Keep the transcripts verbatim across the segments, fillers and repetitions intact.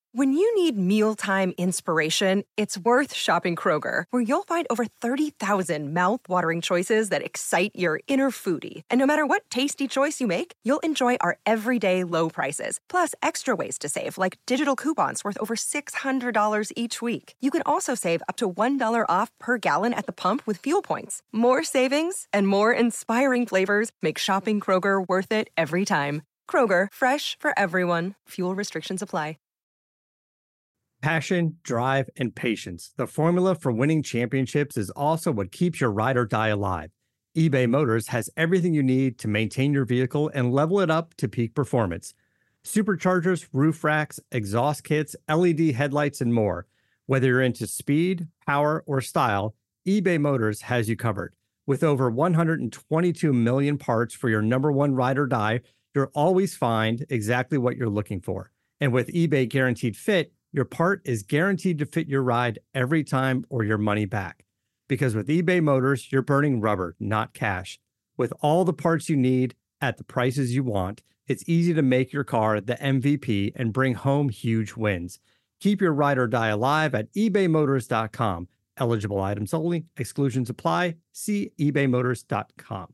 When you need mealtime inspiration, it's worth shopping Kroger, where you'll find over thirty thousand mouth-watering choices that excite your inner foodie. And no matter what tasty choice you make, you'll enjoy our everyday low prices, plus extra ways to save, like digital coupons worth over six hundred dollars each week. You can also save up to one dollar off per gallon at the pump with fuel points. More savings and more inspiring flavors make shopping Kroger worth it every time. Kroger, fresh for everyone. Fuel restrictions apply. Passion, drive, and patience. The formula for winning championships is also what keeps your ride or die alive. eBay Motors has everything you need to maintain your vehicle and level it up to peak performance. Superchargers, roof racks, exhaust kits, L E D headlights, and more. Whether you're into speed, power, or style, eBay Motors has you covered. With over one hundred twenty-two million parts for your number one ride or die, you'll always find exactly what you're looking for. And with eBay Guaranteed Fit, your part is guaranteed to fit your ride every time or your money back. Because with eBay Motors, you're burning rubber, not cash. With all the parts you need at the prices you want, it's easy to make your car the M V P and bring home huge wins. Keep your ride or die alive at ebay motors dot com. Eligible items only. Exclusions apply. See ebay motors dot com.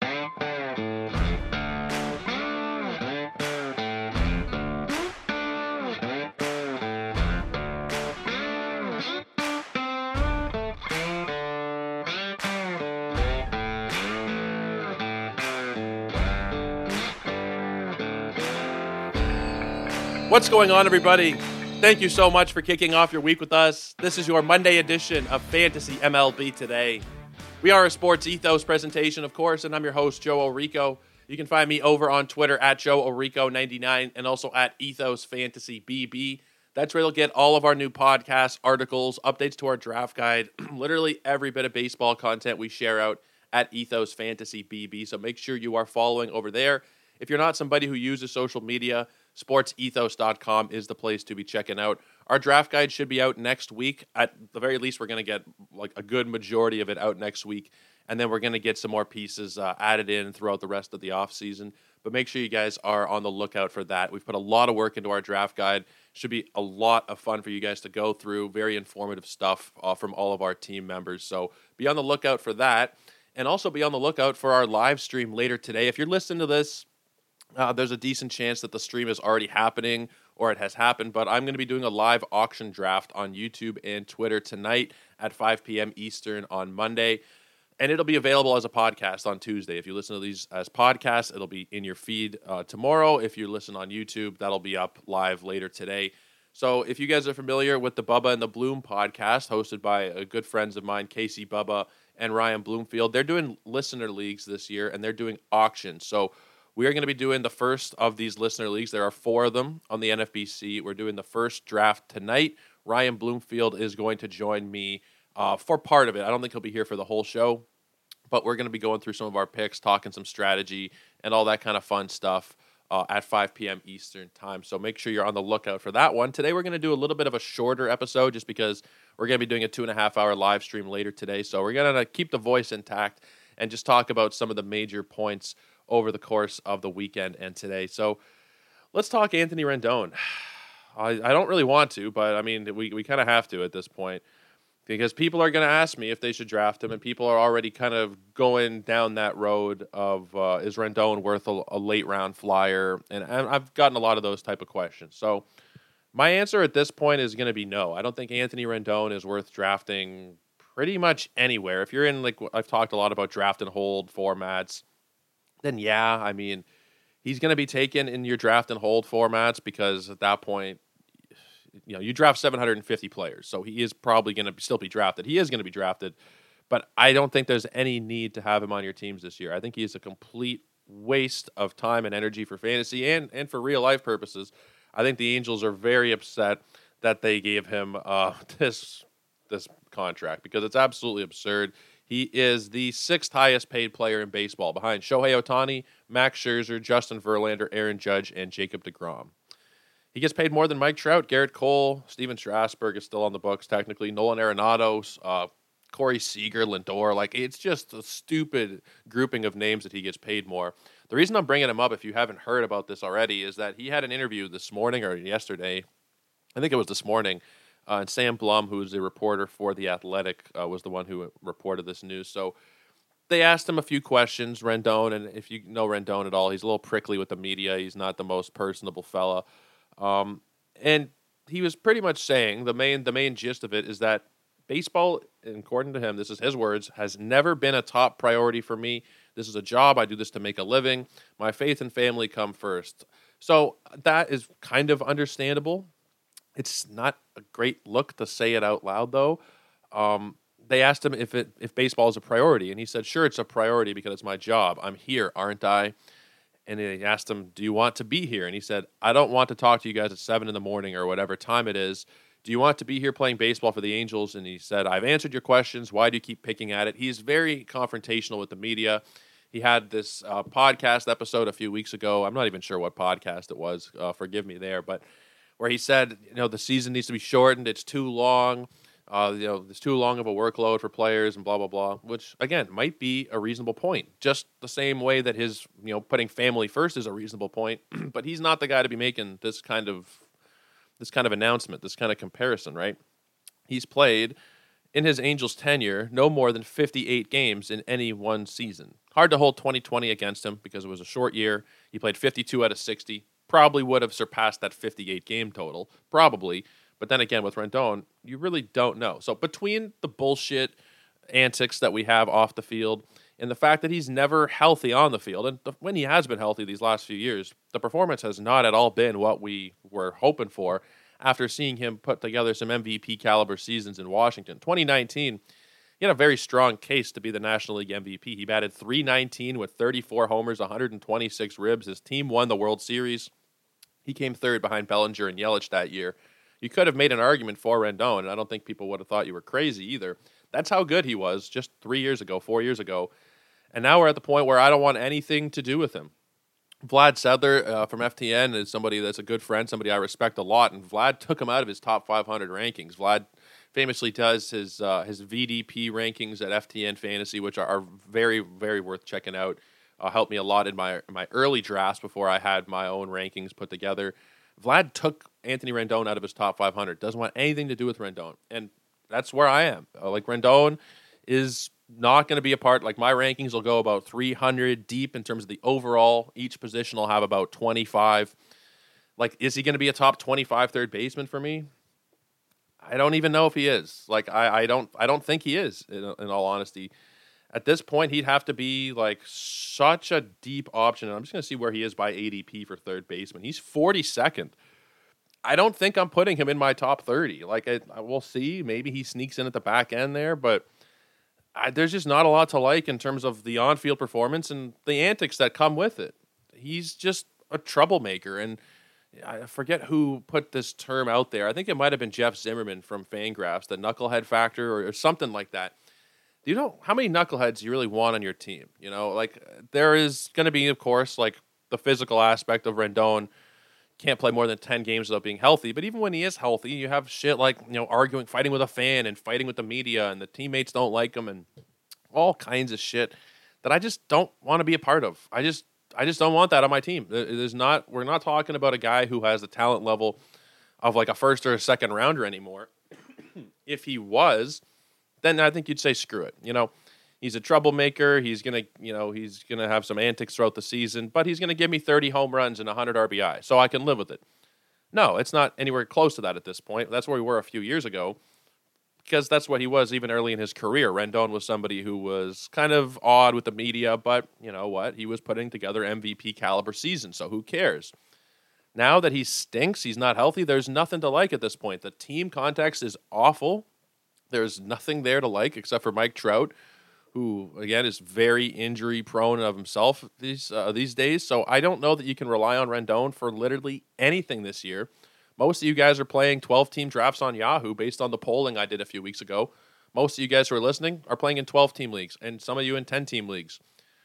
What's going on, everybody? Thank you so much for kicking off your week with us. This is your Monday edition of Fantasy M L B Today. We are a Sports Ethos presentation, of course, and I'm your host, Joe Orico. You can find me over on Twitter at Joe Orico ninety-nine and also at Ethos Fantasy B B. That's where you'll get all of our new podcasts, articles, updates to our draft guide, literally every bit of baseball content we share out at Ethos Fantasy B B. So make sure you are following over there. If you're not somebody who uses social media, sports ethos dot com is the place to be checking out. Our draft guide should be out next week. At the very least, we're going to get like a good majority of it out next week, and then we're going to get some more pieces uh, added in throughout the rest of the offseason. But make sure you guys are on the lookout for that. We've put a lot of work into our draft guide. Should be a lot of fun for you guys to go through. Very informative stuff uh, from all of our team members. So be on the lookout for that, and also be on the lookout for our live stream later today. If you're listening to this, Uh, there's a decent chance that the stream is already happening or it has happened, but I'm going to be doing a live auction draft on YouTube and Twitter tonight at five p.m. Eastern on Monday, and it'll be available as a podcast on Tuesday. If you listen to these as podcasts, it'll be in your feed uh, tomorrow. If you listen on YouTube, that'll be up live later today. So if you guys are familiar with the Bubba and the Bloom podcast, hosted by uh, good friends of mine, Casey Bubba and Ryan Bloomfield, they're doing listener leagues this year, and they're doing auctions. So we are going to be doing the first of these listener leagues. There are four of them on the N F B C. We're doing the first draft tonight. Ryan Bloomfield is going to join me uh, for part of it. I don't think he'll be here for the whole show, but we're going to be going through some of our picks, talking some strategy, and all that kind of fun stuff uh, at five p.m. Eastern time. So make sure you're on the lookout for that one. Today we're going to do a little bit of a shorter episode just because we're going to be doing a two and a half hour live stream later today. So we're going to keep the voice intact and just talk about some of the major points over the course of the weekend and today. So let's talk Anthony Rendon. I, I don't really want to, but I mean, we, we kind of have to at this point because people are going to ask me if they should draft him, and people are already kind of going down that road of uh, is Rendon worth a, a late round flyer? And, and I've gotten a lot of those type of questions. So my answer at this point is going to be no. I don't think Anthony Rendon is worth drafting pretty much anywhere. If you're in, like, I've talked a lot about draft and hold formats, then yeah, I mean, he's going to be taken in your draft and hold formats because at that point, you know, you draft seven hundred fifty players, so he is probably going to still be drafted. He is going to be drafted, but I don't think there's any need to have him on your teams this year. I think he is a complete waste of time and energy for fantasy and, and for real life purposes. I think the Angels are very upset that they gave him uh, this this contract because it's absolutely absurd. He is the sixth highest paid player in baseball behind Shohei Ohtani, Max Scherzer, Justin Verlander, Aaron Judge, and Jacob deGrom. He gets paid more than Mike Trout, Garrett Cole, Steven Strasburg is still on the books technically, Nolan Arenado, uh, Corey Seager, Lindor. Like, it's just a stupid grouping of names that he gets paid more. The reason I'm bringing him up, if you haven't heard about this already, is that he had an interview this morning or yesterday I think it was this morning, uh, and Sam Blum, who's a reporter for The Athletic, uh, was the one who reported this news. So they asked him a few questions, Rendon, and if you know Rendon at all, he's a little prickly with the media. He's not the most personable fella. Um, and he was pretty much saying, the main the main gist of it is that baseball, according to him, this is his words, has never been a top priority for me. This is a job. I do this to make a living. My faith and family come first. So that is kind of understandable. It's not a great look to say it out loud, though. Um, they asked him if it if baseball is a priority, and he said, sure, it's a priority because it's my job. I'm here, aren't I? And they asked him, do you want to be here? And he said, I don't want to talk to you guys at seven in the morning or whatever time it is. Do you want to be here playing baseball for the Angels? And he said, I've answered your questions. Why do you keep picking at it? He's very confrontational with the media. He had this uh, podcast episode a few weeks ago. I'm not even sure what podcast it was. Uh, forgive me there. But where he said, you know, the season needs to be shortened. It's too long. Uh, you know, it's too long of a workload for players and blah, blah, blah, which, again, might be a reasonable point. Just the same way that his, you know, putting family first is a reasonable point. But he's not the guy to be making this kind of this kind of announcement, this kind of comparison, right? He's played, in his Angels tenure, no more than fifty-eight games in any one season. Hard to hold twenty twenty against him because it was a short year. He played fifty-two out of sixty. Probably would have surpassed that fifty-eight game total. Probably. But then again, with Rendon, you really don't know. So between the bullshit antics that we have off the field and the fact that he's never healthy on the field, and when he has been healthy these last few years, the performance has not at all been what we were hoping for after seeing him put together some M V P caliber seasons in Washington. twenty nineteen, he had a very strong case to be the National League M V P. He batted three nineteen with thirty-four homers, one hundred twenty-six ribs. His team won the World Series. He came third behind Bellinger and Yelich that year. You could have made an argument for Rendon, and I don't think people would have thought you were crazy either. That's how good he was just three years ago, four years ago. And now we're at the point where I don't want anything to do with him. Vlad Sedler uh, from F T N is somebody that's a good friend, somebody I respect a lot, and Vlad took him out of his top five hundred rankings. Vlad famously does his uh, his V D P rankings at F T N Fantasy, which are, are very, very worth checking out. Uh, helped me a lot in my in my early drafts before I had my own rankings put together. Vlad took Anthony Rendon out of his top five hundred. Doesn't want anything to do with Rendon. And that's where I am. Uh, like, Rendon is not going to be a part. Like, my rankings will go about three hundred deep in terms of the overall. Each position will have about twenty-five. Like, is he going to be a top twenty-five third baseman for me? I don't even know if he is. Like, I, I don't I don't think he is, in, in all honesty. At this point, he'd have to be, like, such a deep option. And I'm just going to see where he is by A D P for third baseman. He's forty-second. I don't think I'm putting him in my top thirty. Like, I, I we'll see. Maybe he sneaks in at the back end there, but I, there's just not a lot to like in terms of the on-field performance and the antics that come with it. He's just a troublemaker, and I forget who put this term out there. I think it might have been Jeff Zimmerman from Fangraphs, the knucklehead factor or, or something like that. Do you know how many knuckleheads you really want on your team? You know, like, there is going to be, of course, like, the physical aspect of Rendon. Can't play more than ten games without being healthy. But even when he is healthy, you have shit like, you know, arguing, fighting with a fan and fighting with the media, and the teammates don't like him, and all kinds of shit that I just don't want to be a part of. I just, I just don't want that on my team. There's not, we're not talking about a guy who has the talent level of like a first or a second rounder anymore. If he was, then I think you'd say screw it. You know, he's a troublemaker. He's gonna, you know, he's gonna have some antics throughout the season, but he's gonna give me thirty home runs and one hundred R B I, so I can live with it. No, it's not anywhere close to that at this point. That's where we were a few years ago, because that's what he was even early in his career. Rendon was somebody who was kind of odd with the media, but you know what? He was putting together M V P caliber seasons, so who cares? Now that he stinks, he's not healthy, there's nothing to like at this point. The team context is awful. There's nothing there to like except for Mike Trout, who, again, is very injury-prone of himself these uh, these days. So I don't know that you can rely on Rendon for literally anything this year. Most of you guys are playing twelve-team drafts on Yahoo based on the polling I did a few weeks ago. Most of you guys who are listening are playing in twelve-team leagues, and some of you in ten-team leagues.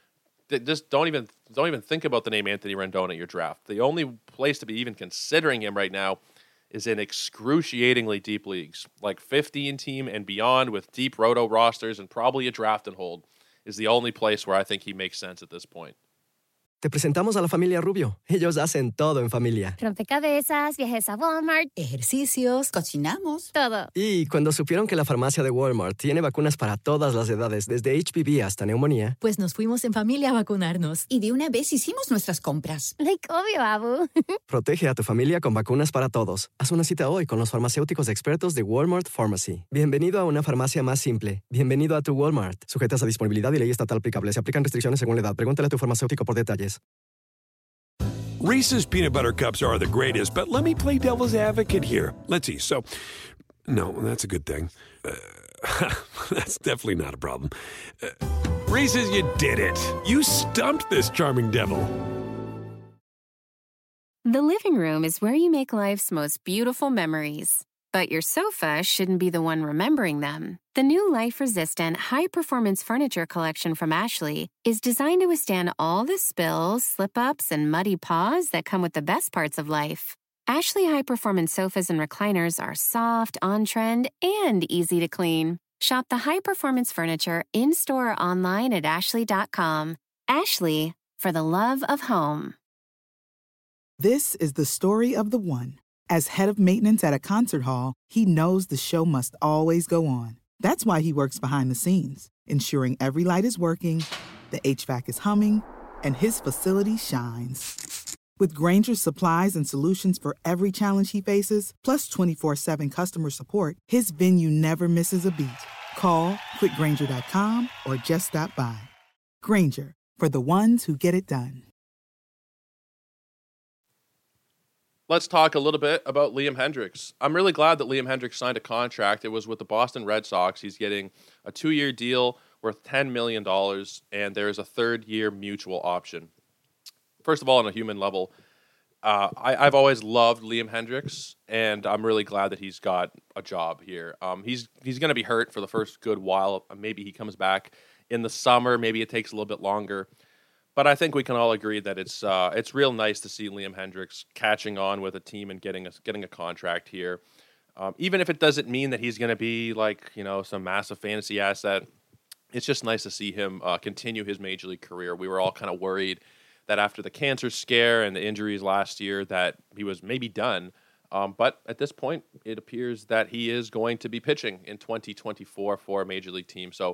Just don't even don't even think about the name Anthony Rendon at your draft. The only place to be even considering him right now is in excruciatingly deep leagues, like fifteen-team and beyond with deep roto rosters and probably a draft and hold is the only place where I think he makes sense at this point. Te presentamos a la familia Rubio. Ellos hacen todo en familia. Rompecabezas, viajes a Walmart, ejercicios, cocinamos. todo. Y cuando supieron que la farmacia de Walmart tiene vacunas para todas las edades, desde H P V hasta neumonía, pues nos fuimos en familia a vacunarnos. Y de una vez hicimos nuestras compras. Like obvio, Abu. protege a tu familia con vacunas para todos. Haz una cita hoy con los farmacéuticos expertos de Walmart Pharmacy. Bienvenido a una farmacia más simple. Bienvenido a tu Walmart. Sujetas a disponibilidad y ley estatal aplicable. Se aplican restricciones según la edad. Pregúntale a tu farmacéutico por detalles. Reese's peanut butter cups are the greatest, but let me play devil's advocate here. Let's see. So, no, that's a good thing. Uh, that's definitely not a problem. Uh, Reese's, you did it. You stumped this charming devil. The living room is where you make life's most beautiful memories. But your sofa shouldn't be the one remembering them. The new life-resistant, high-performance furniture collection from Ashley is designed to withstand all the spills, slip-ups, and muddy paws that come with the best parts of life. Ashley high-performance sofas and recliners are soft, on-trend, and easy to clean. Shop the high-performance furniture in-store or online at ashley dot com. Ashley, for the love of home. This is the story of the one. As head of maintenance at a concert hall, he knows the show must always go on. That's why he works behind the scenes, ensuring every light is working, the H V A C is humming, and his facility shines. With Grainger's supplies and solutions for every challenge he faces, plus twenty-four seven customer support, his venue never misses a beat. Call quick grainger dot com or just stop by. Grainger, for the ones who get it done. Let's talk a little bit about Liam Hendriks. I'm really glad that Liam Hendriks signed a contract. It was with the Boston Red Sox. He's getting a two-year deal worth ten million dollars, and there is a third-year mutual option. First of all, on a human level, uh, I, I've always loved Liam Hendriks, and I'm really glad that he's got a job here. Um, he's he's going to be hurt for the first good while. Maybe he comes back in the summer. Maybe it takes a little bit longer. But I think we can all agree that it's uh, it's real nice to see Liam Hendriks catching on with a team and getting a, getting a contract here. Um, even if it doesn't mean that he's going to be like, you know, some massive fantasy asset, it's just nice to see him uh, continue his major league career. We were all kind of worried that after the cancer scare and the injuries last year that he was maybe done. Um, but at this point, it appears that he is going to be pitching in twenty twenty-four for a major league team. So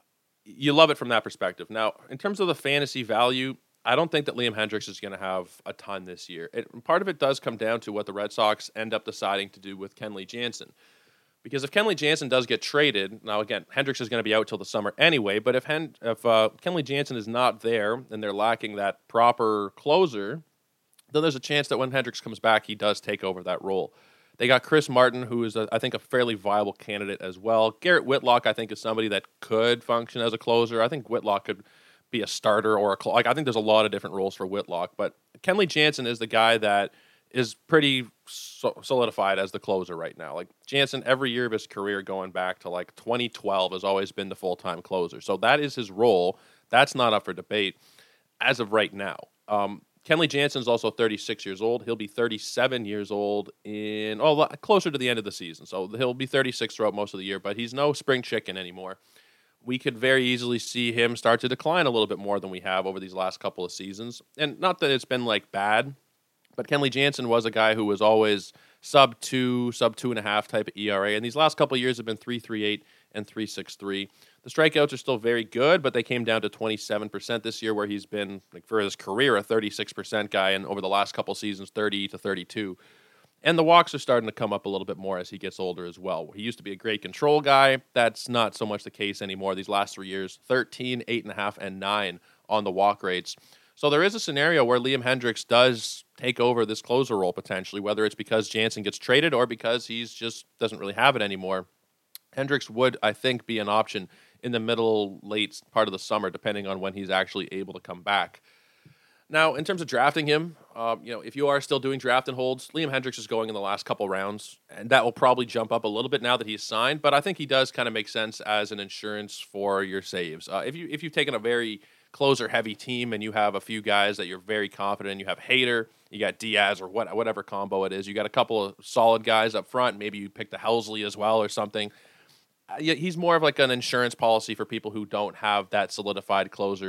you love it from that perspective. Now, in terms of the fantasy value, I don't think that Liam Hendriks is going to have a ton this year. It, part of it does come down to what the Red Sox end up deciding to do with Kenley Jansen. Because if Kenley Jansen does get traded, now again, Hendriks is going to be out till the summer anyway, but if, Hen- if uh, Kenley Jansen is not there and they're lacking that proper closer, then there's a chance that when Hendriks comes back, he does take over that role. They got Chris Martin, who is, a, I think, a fairly viable candidate as well. Garrett Whitlock, I think, is somebody that could function as a closer. I think Whitlock could be a starter or a cl- like. I think there's a lot of different roles for Whitlock, but Kenley Jansen is the guy that is pretty so- solidified as the closer right now. Like Jansen, every year of his career going back to like twenty twelve has always been the full-time closer. So that is his role. That's not up for debate as of right now. Um, Kenley Jansen is also thirty-six years old. He'll be thirty-seven years old in, oh, closer to the end of the season. So he'll be thirty-six throughout most of the year, but he's no spring chicken anymore. We could very easily see him start to decline a little bit more than we have over these last couple of seasons. And not that it's been like bad, but Kenley Jansen was a guy who was always sub two, sub two and a half type of E R A. And these last couple of years have been three point three eight and three point six three. The strikeouts are still very good, but they came down to twenty-seven percent this year, where he's been, like for his career, a thirty-six percent guy, and over the last couple seasons, thirty to thirty-two. And the walks are starting to come up a little bit more as he gets older as well. He used to be a great control guy. That's not so much the case anymore. These last three years, thirteen, eight and a half, and nine on the walk rates. So there is a scenario where Liam Hendriks does take over this closer role potentially, whether it's because Jansen gets traded or because he's just doesn't really have it anymore. Hendriks would, I think, be an option in the middle, late part of the summer, depending on when he's actually able to come back. Now, in terms of drafting him, um, you know, if you are still doing draft and holds, Liam Hendriks is going in the last couple rounds, and that will probably jump up a little bit now that he's signed. But I think he does kind of make sense as an insurance for your saves. Uh, if you if you've taken a very closer-heavy team and you have a few guys that you're very confident in, you have Hader, you got Diaz, or what whatever combo it is, you got a couple of solid guys up front. Maybe you pick the Helsley as well or something. He's more of like an insurance policy for people who don't have that solidified closer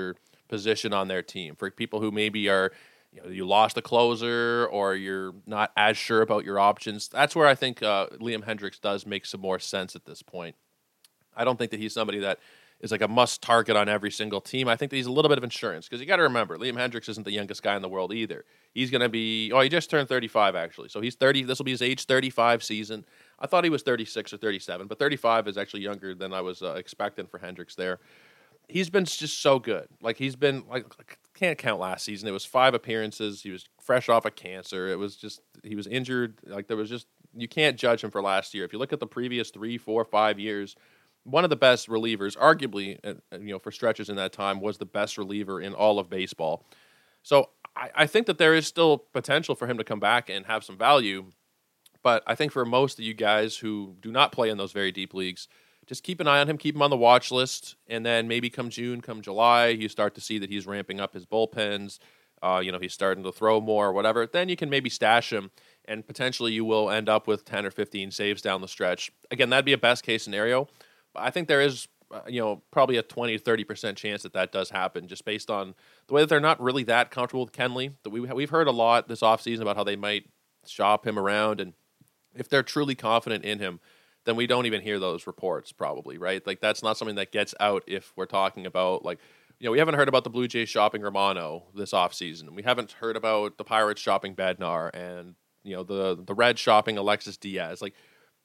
position on their team. For people who maybe are, you know, you lost a closer or you're not as sure about your options, that's where I think uh, Liam Hendriks does make some more sense at this point. I don't think that he's somebody that is like a must target on every single team. I think that he's a little bit of insurance because you got to remember, Liam Hendriks isn't the youngest guy in the world either. He's going to be, oh, he just turned thirty-five actually. So he's thirty. This will be his age thirty-five season. I thought he was thirty-six or thirty-seven, but thirty-five is actually younger than I was uh, expecting for Hendriks there. He's been just so good. Like he's been like, can't count last season. It was five appearances. He was fresh off of cancer. It was just, he was injured. Like there was just, you can't judge him for last year. If you look at the previous three, four, five years, one of the best relievers, arguably, you know, for stretches in that time, was the best reliever in all of baseball. So I, I think that there is still potential for him to come back and have some value. But I think for most of you guys who do not play in those very deep leagues, just keep an eye on him, keep him on the watch list, and then maybe come June, come July, you start to see that he's ramping up his bullpens. Uh, you know, he's starting to throw more or whatever. Then you can maybe stash him, and potentially you will end up with ten or fifteen saves down the stretch. Again, that'd be a best case scenario. I think there is, uh, you know, probably a twenty to thirty percent chance that that does happen just based on the way that they're not really that comfortable with Kenley. That we, we've heard a lot this offseason about how they might shop him around, and if they're truly confident in him, then we don't even hear those reports probably, right? Like that's not something that gets out if we're talking about like, you know, we haven't heard about the Blue Jays shopping Romano this offseason. We haven't heard about the Pirates shopping Bednar and, you know, the, the Reds shopping Alexis Diaz. Like,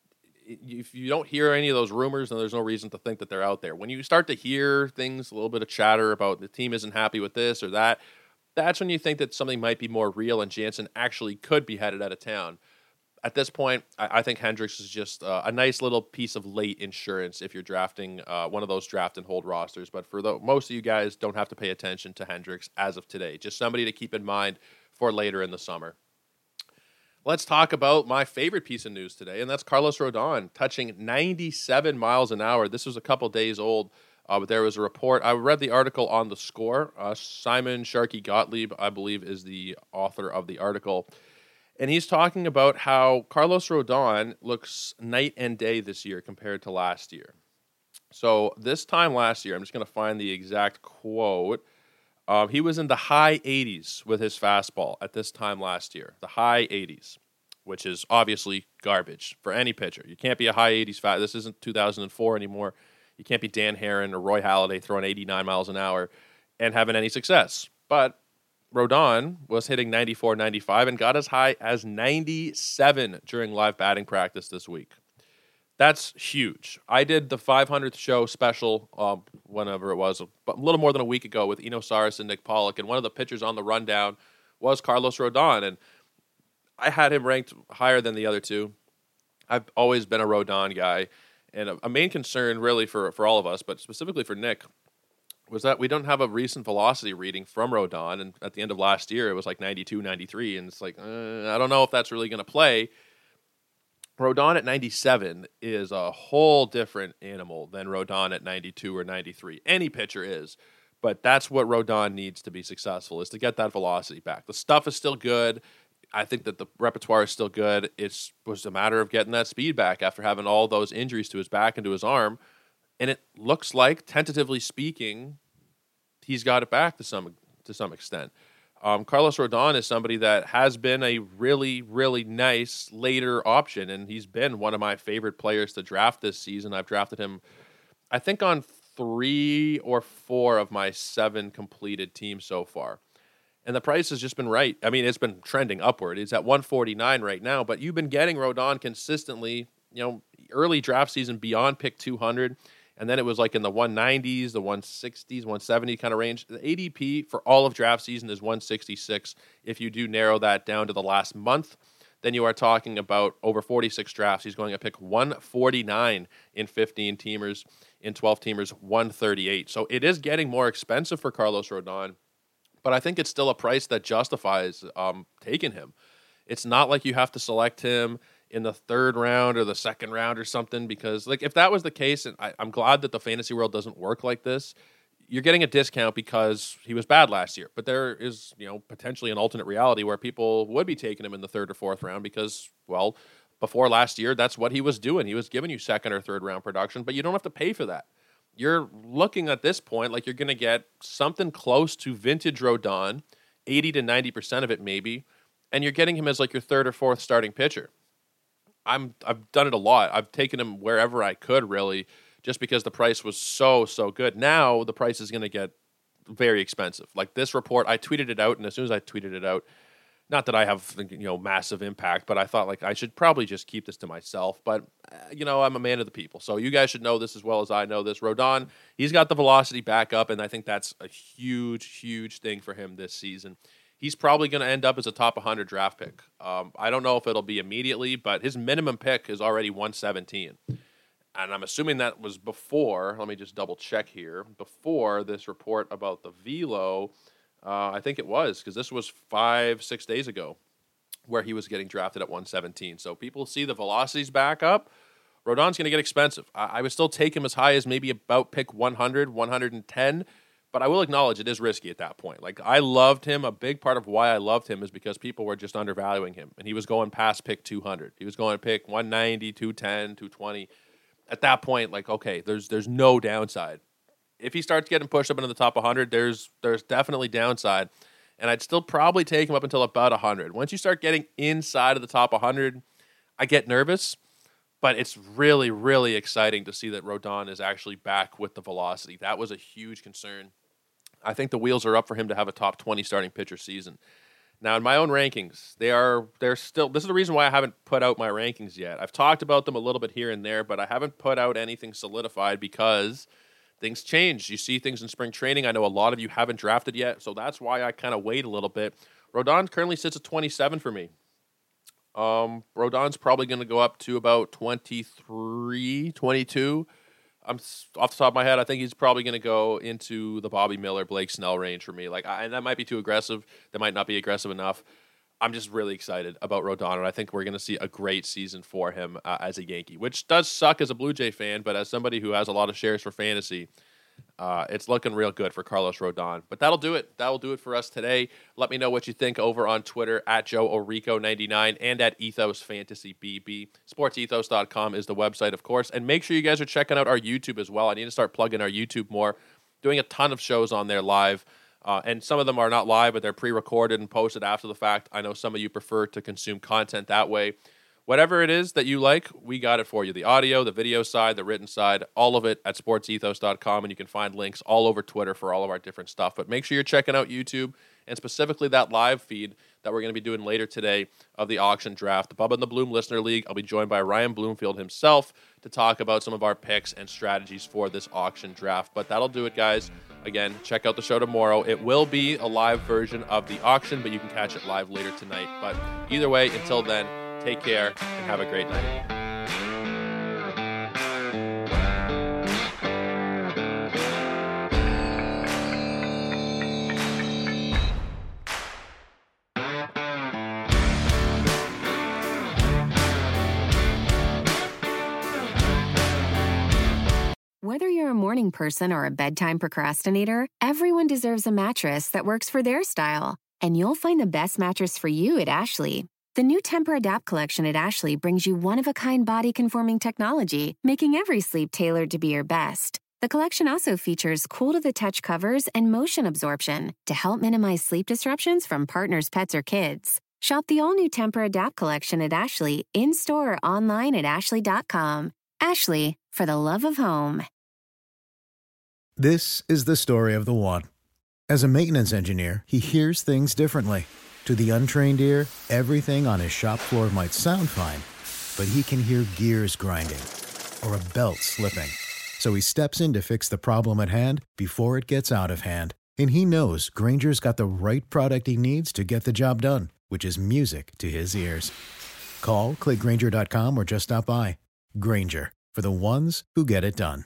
if you don't hear any of those rumors, then there's no reason to think that they're out there. When you start to hear things, a little bit of chatter about the team isn't happy with this or that, that's when you think that something might be more real and Jansen actually could be headed out of town. At this point, I, I think Hendriks is just uh, a nice little piece of late insurance if you're drafting uh, one of those draft and hold rosters. But for the, most of you guys, don't have to pay attention to Hendriks as of today. Just somebody to keep in mind for later in the summer. Let's talk about my favorite piece of news today, and that's Carlos Rodon touching ninety-seven miles an hour. This was a couple days old, uh, but there was a report. I read the article on The Score. Uh, Simon Sharkey Gottlieb, I believe, is the author of the article. And he's talking about how Carlos Rodon looks night and day this year compared to last year. So this time last year, I'm just going to find the exact quote. Um, he was in the high eighties with his fastball at this time last year. The high eighties, which is obviously garbage for any pitcher. You can't be a high eighties fast. This isn't two thousand four anymore. You can't be Dan Herron or Roy Halladay throwing eighty-nine miles an hour and having any success. But Rodon was hitting ninety-four, ninety-five and got as high as ninety-seven during live batting practice this week. That's huge. I did the five hundredth show special, um, whenever it was, a, a little more than a week ago with Eno Saris and Nick Pollock, and one of the pitchers on the rundown was Carlos Rodon, and I had him ranked higher than the other two. I've always been a Rodon guy, and a, a main concern really for, for all of us, but specifically for Nick, was that we don't have a recent velocity reading from Rodon, and at the end of last year, it was like ninety-two, ninety-three, and it's like, uh, I don't know if that's really going to play. Rodon at ninety-seven is a whole different animal than Rodon at ninety-two or ninety-three. Any pitcher is, but that's what Rodon needs to be successful, is to get that velocity back. The stuff is still good. I think that the repertoire is still good. It was a matter of getting that speed back after having all those injuries to his back and to his arm, and it looks like, tentatively speaking, he's got it back to some to some extent. Um, Carlos Rodon is somebody that has been a really, really nice later option, and he's been one of my favorite players to draft this season. I've drafted him, I think, on three or four of my seven completed teams so far. And the price has just been right. I mean, it's been trending upward. It's at one forty-nine right now, but you've been getting Rodon consistently, you know, early draft season beyond pick two hundred. And then it was like in the one nineties, the one sixties, one seventy kind of range. The A D P for all of draft season is one sixty-six. If you do narrow that down to the last month, then you are talking about over forty-six drafts. He's going to pick one forty-nine in fifteen teamers, in twelve teamers, one thirty-eight. So it is getting more expensive for Carlos Rodon, but I think it's still a price that justifies um, taking him. It's not like you have to select him in the third round or the second round or something, because like if that was the case, and I, I'm glad that the fantasy world doesn't work like this, you're getting a discount because he was bad last year. But there is, you know, potentially an alternate reality where people would be taking him in the third or fourth round because, well, before last year, that's what he was doing. He was giving you second or third round production, but you don't have to pay for that. you're looking at this point like you're going to get something close to vintage Rodon, eighty to ninety percent of it maybe, and you're getting him as like your third or fourth starting pitcher. I'm, I've done it a lot. I've taken him wherever I could, really, just because the price was so, so good. Now the price is going to get very expensive. Like this report, I tweeted it out, and as soon as I tweeted it out, not that I have, you know, massive impact, but I thought like I should probably just keep this to myself. But, uh, you know, I'm a man of the people. So you guys should know this as well as I know this. Rodon, he's got the velocity back up, and I think that's a huge, huge thing for him this season. He's probably going to end up as a top one hundred draft pick. Um, I don't know if it'll be immediately, but his minimum pick is already one seventeen. And I'm assuming that was before, let me just double check here, before this report about the velo. Uh, I think it was, because this was five, six days ago where he was getting drafted at one seventeen. So people see the velocities back up. Rodon's going to get expensive. I, I would still take him as high as maybe about pick one hundred, one ten. But I will acknowledge it is risky at that point. Like, I loved him. A big part of why I loved him is because people were just undervaluing him. And he was going past pick two hundred. He was going to pick one ninety, two ten, two twenty. At that point, like, okay, there's there's no downside. If he starts getting pushed up into the top one hundred, there's there's definitely downside. And I'd still probably take him up until about one hundred. Once you start getting inside of the top one hundred, I get nervous. But it's really, really exciting to see that Rodon is actually back with the velocity. That was a huge concern. I think the wheels are up for him to have a top twenty starting pitcher season. Now, in my own rankings, they are they're still. This is the reason why I haven't put out my rankings yet. I've talked about them a little bit here and there, but I haven't put out anything solidified because things change. You see things in spring training. I know a lot of you haven't drafted yet, so that's why I kind of wait a little bit. Rodon currently sits at twenty-seven for me. Um, Rodon's probably going to go up to about twenty-three, twenty-two. I'm off the top of my head, I think he's probably going to go into the Bobby Miller, Blake Snell range for me. Like, I, and that might be too aggressive. That might not be aggressive enough. I'm just really excited about Rodon, and I think we're going to see a great season for him uh, as a Yankee, which does suck as a Blue Jay fan, but as somebody who has a lot of shares for fantasy, uh, it's looking real good for Carlos Rodon. But that'll do it. That'll do it for us today. Let me know what you think over on Twitter at Joe Orico ninety-nine and at Ethos Fantasy B B. sports ethos dot com is the website, of course. And make sure you guys are checking out our YouTube as well. I need to start plugging our YouTube more. Doing a ton of shows on there live. Uh, and some of them are not live, but they're pre-recorded and posted after the fact. I know some of you prefer to consume content that way. Whatever it is that you like, we got it for you. The audio, the video side, the written side, all of it at sports ethos dot com, and you can find links all over Twitter for all of our different stuff. But make sure you're checking out YouTube, and specifically that live feed that we're going to be doing later today of the auction draft, the Bubba and the Bloom Listener League. I'll be joined by Ryan Bloomfield himself to talk about some of our picks and strategies for this auction draft. But that'll do it, guys. Again, check out the show tomorrow. It will be a live version of the auction, but you can catch it live later tonight. But either way, until then, take care and have a great night. Whether you're a morning person or a bedtime procrastinator, everyone deserves a mattress that works for their style. And you'll find the best mattress for you at Ashley. The new Tempur-Adapt collection at Ashley brings you one-of-a-kind body-conforming technology, making every sleep tailored to be your best. The collection also features cool-to-the-touch covers and motion absorption to help minimize sleep disruptions from partners, pets, or kids. Shop the all-new Tempur-Adapt collection at Ashley, in-store or online at ashley dot com. Ashley, for the love of home. This is the story of the one. As a maintenance engineer, he hears things differently. To the untrained ear, everything on his shop floor might sound fine, but he can hear gears grinding or a belt slipping. So he steps in to fix the problem at hand before it gets out of hand. And he knows Grainger's got the right product he needs to get the job done, which is music to his ears. Call, click Grainger dot com, or just stop by. Grainger, for the ones who get it done.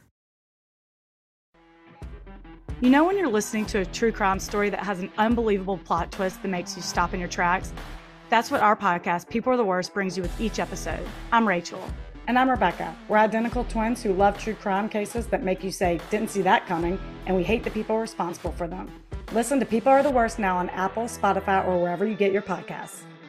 You know when you're listening to a true crime story that has an unbelievable plot twist that makes you stop in your tracks? That's what our podcast, People Are the Worst, brings you with each episode. I'm Rachel. And I'm Rebecca. We're identical twins who love true crime cases that make you say, didn't see that coming, and we hate the people responsible for them. Listen to People Are the Worst now on Apple, Spotify, or wherever you get your podcasts.